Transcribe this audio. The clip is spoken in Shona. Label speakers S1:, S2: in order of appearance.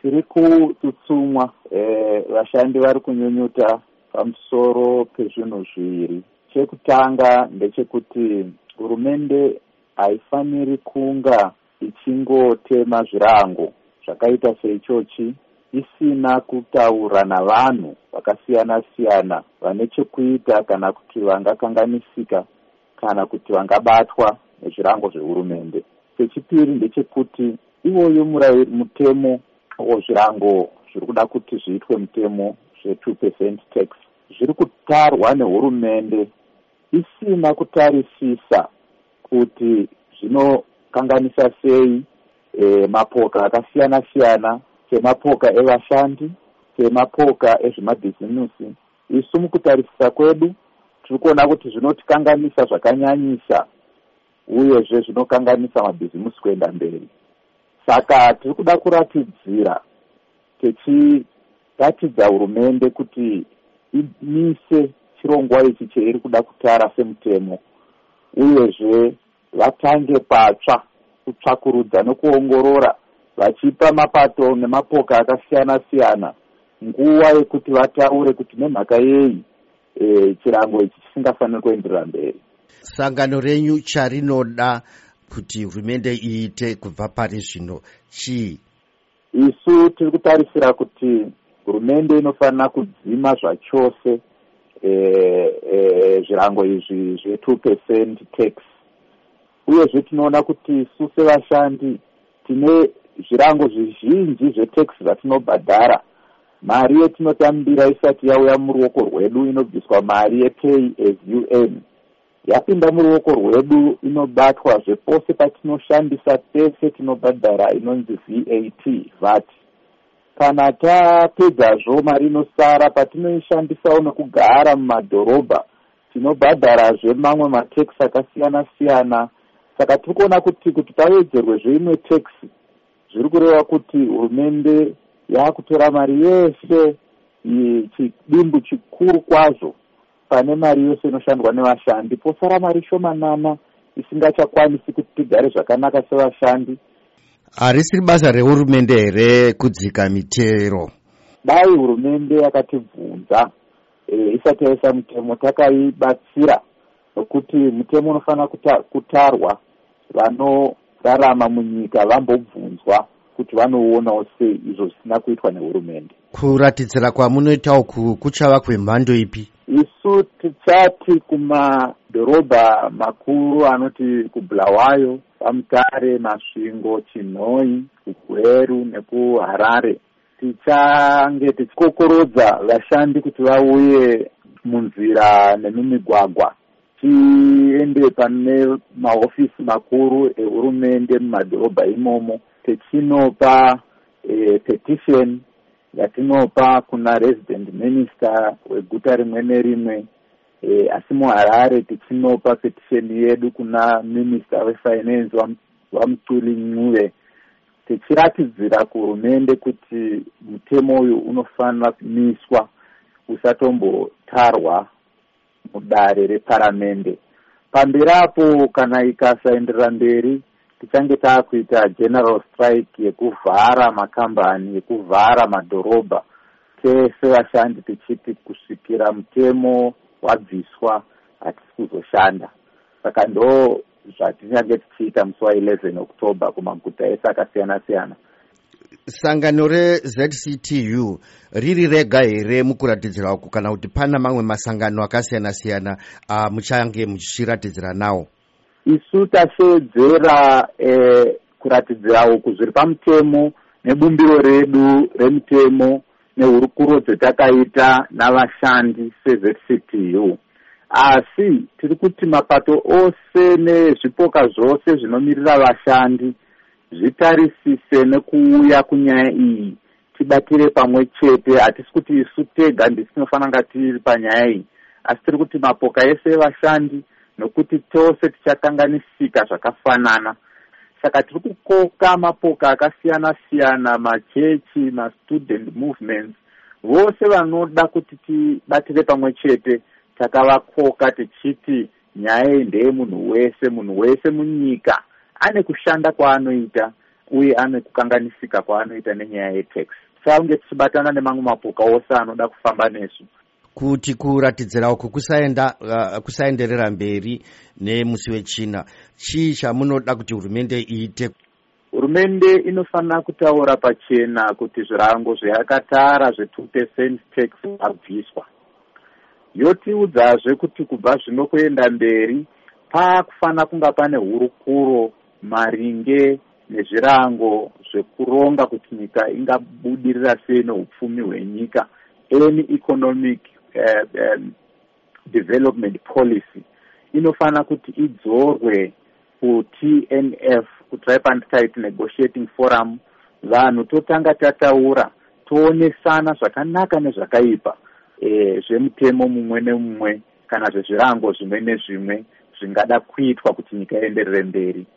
S1: tiri kutsutsumwa vashandi vari kunyunyuta pamusoro pezvinhu zviviri. Chekutanga ndechekuti hurumende haifaniri kunga ichingotema zvirango zvakaita seichochi isina kutaura navanhu vakasiyana siyana vane chekuita kana kuti vangakanganisika kana kuti vangabatwa nezvirango zvehurumende. Chechipiri ndechekuti iwoyo mutemo wezvirango zviri kuda kuti zviitwe mutemo zve2% tax zviri kutarwa nehurumende isina kutarisisa kuti zvinokanganisa sei mapoka akasiyana siyana, semapoka evashandi, semapoka ezvemabhizimusi. Isu mukutarisisa kwedu tiri kuona kuti zvinotikanganisa zvakanyanyisa uyezve zvinokanganisa mabhizimusi kuenda mberi. Saka tiri kuda kuratidzira techiratidza hurumende kuti imise chirongwa ichi cheiri kuda kutara semutemo, uyezve vatange patsva kutsvakurudza nokuongorora vachipa mapato nemapoka akasiyana siyana nguva yekuti vataure kuti nemhaka yei chirango ichi chisingafaniri kuenderera mberi.
S2: Sangano renyu charinoda kuti hurumende iite kubva pari zvino chii?
S1: Isu tiri kutarisira kuti hurumende inofanira kudzima zvachose zvirango izvi zve2% tax. Uyezve tinoona kuti isu sevashandi tine zvirango zvizhinji zvetax zvatinobhadhara. Mari yetinotambira isati yauya muruoko rwedu inobviswa mari yepay as you earn. Yapinda muruoko rwedu inobatwa zvepose patinoshandisa pese tinobhadhara inonzi VAT. Kana tapedzazvo mari inosara patinoishandisawo nekugara mumadhorobha tinobhadharazve mamwe matax akasiyana siyana. Saka tiri kuona kuti pawedzerwe zveimwe tax zviri kureva kuti hurumende yakutora mari yese chidimbu chikuru kwazvo pane mari yose inoshandwa nevashandi, posara mari shomanana isingachakwanisi kuti tigare zvakanaka sevashandi.
S2: Harisiri basa rehurumende here kudzika mitero?
S1: Dai hurumende yakatibvunza isati yaisa mutemo takaibatsira, nokuti mutemo unofanira kutarwa vanorarama munyika vambobvunzwa kuti vanouonawo sei izvo zvisina kuitwa nehurumende.
S2: Kuratidzira kwamunoita uku kuchava kwemhando ipi?
S1: Isu tichati kumadhorobha makuru anoti kuBulawayo, paMutare, Masvingo, Chinhoi, kuGweru nekuHarare, tichange tichikokorodza vashandi kuti vauye munzira nemumigwagwa tiende pane mahofisi makuru ehurumende mumadhorobha imomo, techinopa petition yatinopa kuna resident minister weguta rimwe nerimwe, asi muHarare tichinopa petition yedu kuna minister wefinance waMutuli Ncube, tichiratidzira kuhurumende kuti mutemo uyu unofanira kumiswa usatombotarwa mudare reparamende. Pambirapo kana ikasaenderera mberi tichange taakuita general strike yekuvhara makambani, yekuvhara madhorobha tese vashandi tichiti kusvikira mutemo wabviswa hatisi kuzoshanda. Saka ndo zvatichange tichiita musi wa11 October kumaguta ese akasiyana siyana.
S2: Sangano reZCTU riri rega here mukuratidzira uku kana kuti pana mamwe masangano akasiyana siyana muchange muchiratidzira nawo?
S1: Isu tasedzera kuratidzira uku zviri pamutemo nebumbiro redu remutemo nehurukuro dzetakaita navashandi seZCTU. Asi tiri kuti mapato ose nezvipoka zvose zvinomirira vashandi zvitarisise nekuuya kunyaya iyi, tibatire pamwe chete. Hatisi kuti isu tega ndisinofanira nga tiri panyaya iyi, asi tiri kuti mapoka ese vashandi, nokuti tose tichakanganisika zvakafanana. Saka tiri kukoka mapoka akasiyana siyana, machechi, mastudent movements, vose vanoda kuti tibatire pamwe chete takavakoka tichiti nyaya iyi ndeye munhu wese munyika ane kushanda kwaanoita, uye ane kukanganisika kwaanoita nenyaya yetax. Tisaunge tichibatana nemamwe mapoka ose anoda kufamba nesu.
S2: Kuti kuratidzira uku kusaenderera mberi nemusi wechina, chii chamunoda kuti hurumende iite?
S1: Hurumende inofanira kutaura pachena kuti zvirango zvayakatara zve2% tax zvabviswa. Yotiudzazve kuti kubva zvino kuenda mberi pakufanira kunga pane hurukuro maringe nezvirango zvekuronga kuti nyika ingabudirira sei neupfumi hwenyika, any economic development policy inofana kuti idzorwe kuTNF, kuTripartite Negotiating Forum. Vanhu totanga tataura, toonesana zvakanaka nezvakaipa zvemutemo mumwe nemumwe kana zvezvirango zvimwe nezvimwe zvingada kuitwa kuti nyika ienderere mberi.